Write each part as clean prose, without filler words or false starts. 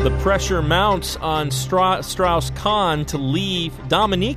The pressure mounts on Dominique Strauss-Kahn to leave the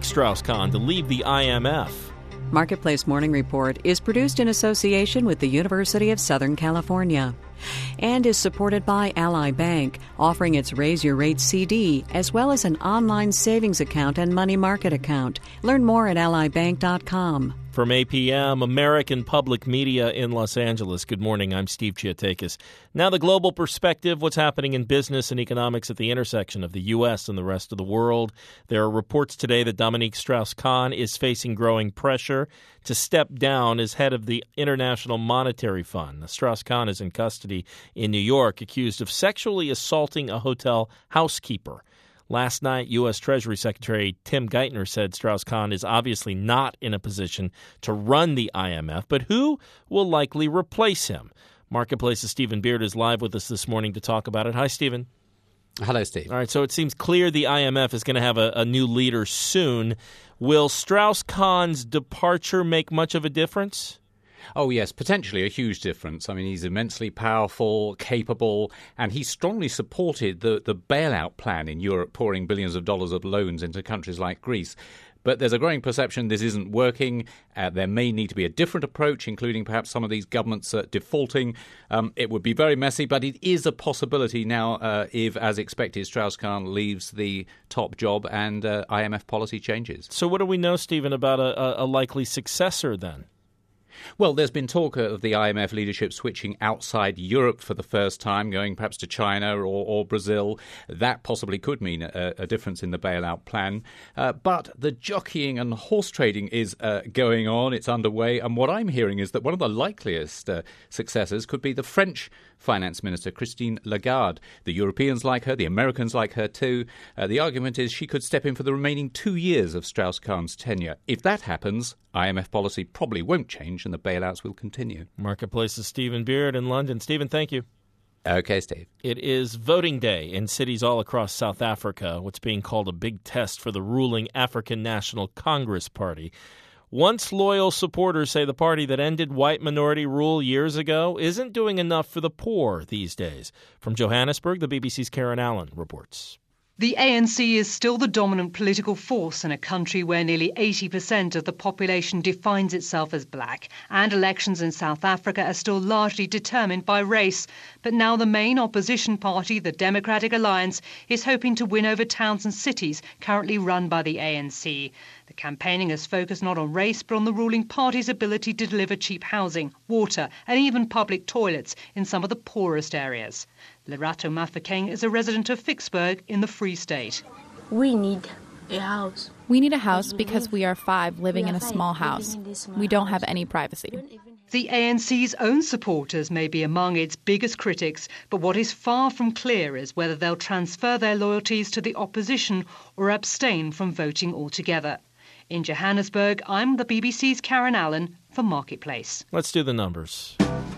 IMF. Marketplace Morning Report is produced in association with the University of Southern California and is supported by Ally Bank, offering its Raise Your Rate CD as well as an online savings account and money market account. Learn more at allybank.com. From APM, American Public Media in Los Angeles. Good morning, I'm Steve Chiatakis. Now the global perspective, what's happening in business and economics at the intersection of the U.S. and the rest of the world. There are reports today that Dominique Strauss-Kahn is facing growing pressure to step down as head of the International Monetary Fund. Strauss-Kahn is in custody in New York, accused of sexually assaulting a hotel housekeeper. Last night, U.S. Treasury Secretary Tim Geithner said Strauss-Kahn is obviously not in a position to run the IMF, but who will likely replace him? Marketplace's Stephen Beard is live with us this morning to talk about it. Hi, Stephen. Hello, Steve. All right, so it seems clear the IMF is going to have a new leader soon. Will Strauss-Kahn's departure make much of a difference? Oh, yes, potentially a huge difference. I mean, he's immensely powerful, capable, and he strongly supported the bailout plan in Europe, pouring billions of dollars of loans into countries like Greece. But there's a growing perception this isn't working. There may need to be a different approach, including perhaps some of these governments defaulting. It would be very messy, but it is a possibility now if, as expected, Strauss-Kahn leaves the top job and IMF policy changes. So what do we know, Stephen, about a likely successor then? Well, there's been talk of the IMF leadership switching outside Europe for the first time, going perhaps to China or Brazil. That possibly could mean a difference in the bailout plan. But the jockeying and horse trading is going on. It's underway. And what I'm hearing is that one of the likeliest successors could be the French Finance Minister, Christine Lagarde. The Europeans like her. The Americans like her too. The argument is she could step in for the remaining 2 years of Strauss-Kahn's tenure. If that happens, IMF policy probably won't change and the bailouts will continue. Marketplace's Stephen Beard in London. Stephen, thank you. Okay, Steve. It is voting day in cities all across South Africa, what's being called a big test for the ruling African National Congress Party. Once loyal supporters say the party that ended white minority rule years ago isn't doing enough for the poor these days. From Johannesburg, the BBC's Karen Allen reports. The ANC is still the dominant political force in a country where nearly 80% of the population defines itself as black, and elections in South Africa are still largely determined by race. But now the main opposition party, the Democratic Alliance, is hoping to win over towns and cities currently run by the ANC. The campaigning has focused not on race but on the ruling party's ability to deliver cheap housing, water and even public toilets in some of the poorest areas. Lerato Mafekeng is a resident of Vicksburg in the Free State. We need a house. We need a house because we are 5 living in a small house. We don't have any privacy. The ANC's own supporters may be among its biggest critics, but what is far from clear is whether they'll transfer their loyalties to the opposition or abstain from voting altogether. In Johannesburg, I'm the BBC's Karen Allen for Marketplace. Let's do the numbers.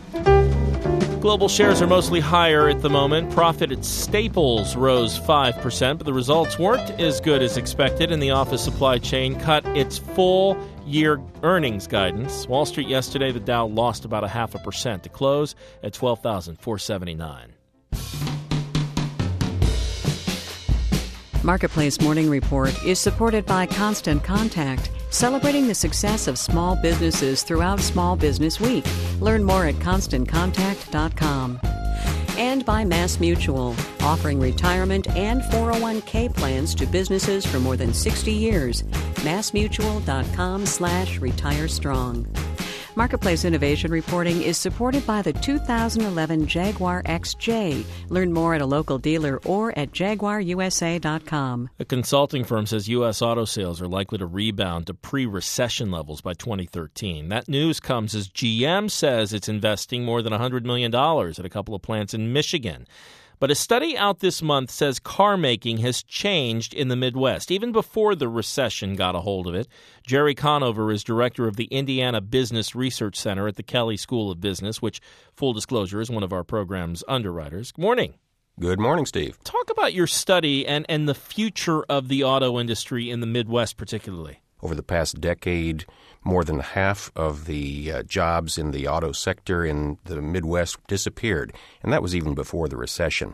Global shares are mostly higher at the moment. Profit at Staples rose 5%, but the results weren't as good as expected, and the office supply chain cut its full-year earnings guidance. Wall Street yesterday, the Dow lost about 0.5% to close at 12,479. Marketplace Morning Report is supported by Constant Contact, celebrating the success of small businesses throughout Small Business Week. Learn more at ConstantContact.com. And by MassMutual, offering retirement and 401k plans to businesses for more than 60 years. MassMutual.com/RetireStrong. Marketplace Innovation Reporting is supported by the 2011 Jaguar XJ. Learn more at a local dealer or at JaguarUSA.com. A consulting firm says U.S. auto sales are likely to rebound to pre-recession levels by 2013. That news comes as GM says it's investing more than $100 million at a couple of plants in Michigan. But a study out this month says car making has changed in the Midwest, even before the recession got a hold of it. Jerry Conover is director of the Indiana Business Research Center at the Kelley School of Business, which, full disclosure, is one of our program's underwriters. Good morning. Good morning, Steve. Talk about your study and the future of the auto industry in the Midwest particularly. Over the past decade, more than half of the jobs in the auto sector in the Midwest disappeared, and that was even before the recession.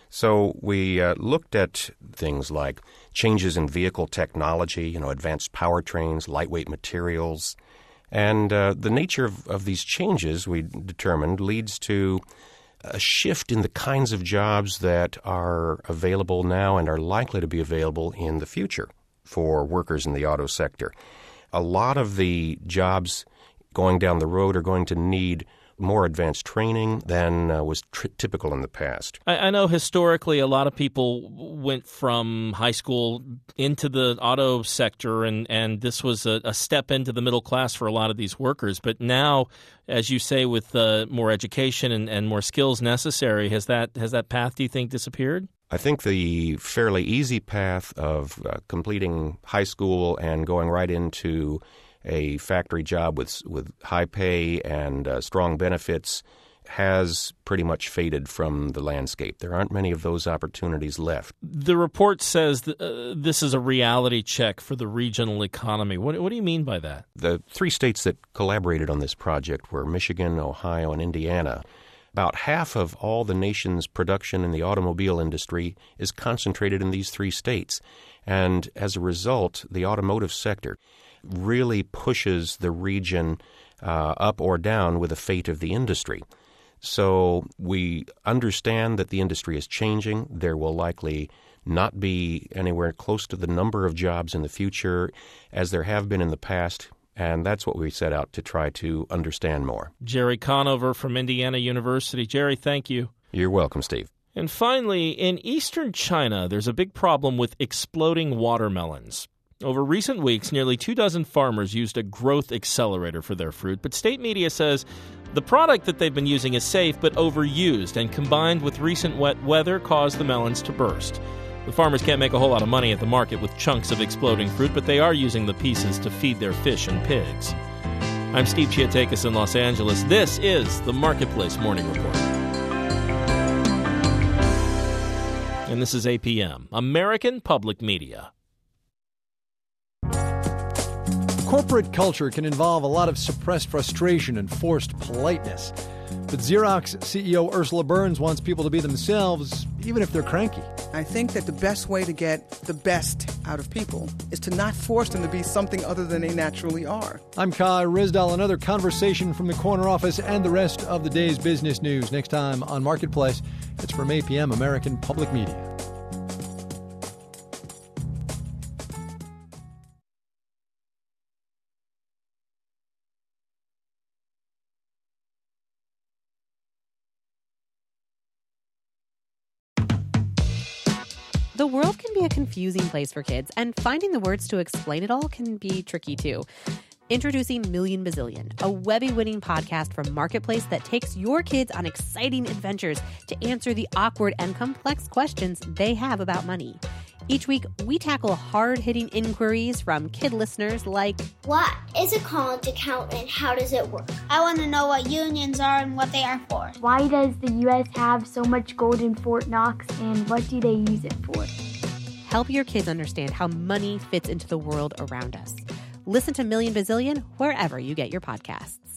So we looked at things like changes in vehicle technology, advanced powertrains, lightweight materials. And the nature of these changes, we determined, leads to a shift in the kinds of jobs that are available now and are likely to be available in the future for workers in the auto sector. A lot of the jobs going down the road are going to need more advanced training than was typical in the past. I know historically a lot of people went from high school into the auto sector, and this was a step into the middle class for a lot of these workers. But now, as you say, with more education and more skills necessary, has that path, do you think, disappeared? I think the fairly easy path of completing high school and going right into a factory job with high pay and strong benefits has pretty much faded from the landscape. There aren't many of those opportunities left. The report says this is a reality check for the regional economy. What do you mean by that? The 3 states that collaborated on this project were Michigan, Ohio, and Indiana. About half of all the nation's production in the automobile industry is concentrated in these 3 states. And as a result, the automotive sector really pushes the region up or down with the fate of the industry. So we understand that the industry is changing. There will likely not be anywhere close to the number of jobs in the future as there have been in the past, and that's what we set out to try to understand more. Jerry Conover from Indiana University. Jerry, thank you. You're welcome, Steve. And finally, in eastern China, there's a big problem with exploding watermelons. Over recent weeks, nearly 24 farmers used a growth accelerator for their fruit, but state media says the product that they've been using is safe but overused, and combined with recent wet weather caused the melons to burst. The farmers can't make a whole lot of money at the market with chunks of exploding fruit, but they are using the pieces to feed their fish and pigs. I'm Steve Chiatakis in Los Angeles. This is the Marketplace Morning Report. And this is APM, American Public Media. Corporate culture can involve a lot of suppressed frustration and forced politeness. But Xerox CEO Ursula Burns wants people to be themselves, even if they're cranky. I think that the best way to get the best out of people is to not force them to be something other than they naturally are. I'm Kai Rizdal. Another conversation from the corner office and the rest of the day's business news next time on Marketplace. It's from APM, American Public Media. The world can be a confusing place for kids, and finding the words to explain it all can be tricky too. Introducing Million Bazillion, a Webby-winning podcast from Marketplace that takes your kids on exciting adventures to answer the awkward and complex questions they have about money. Each week, we tackle hard-hitting inquiries from kid listeners like, what is a college account and how does it work? I want to know what unions are and what they are for. Why does the U.S. have so much gold in Fort Knox and what do they use it for? Help your kids understand how money fits into the world around us. Listen to Million Bazillion wherever you get your podcasts.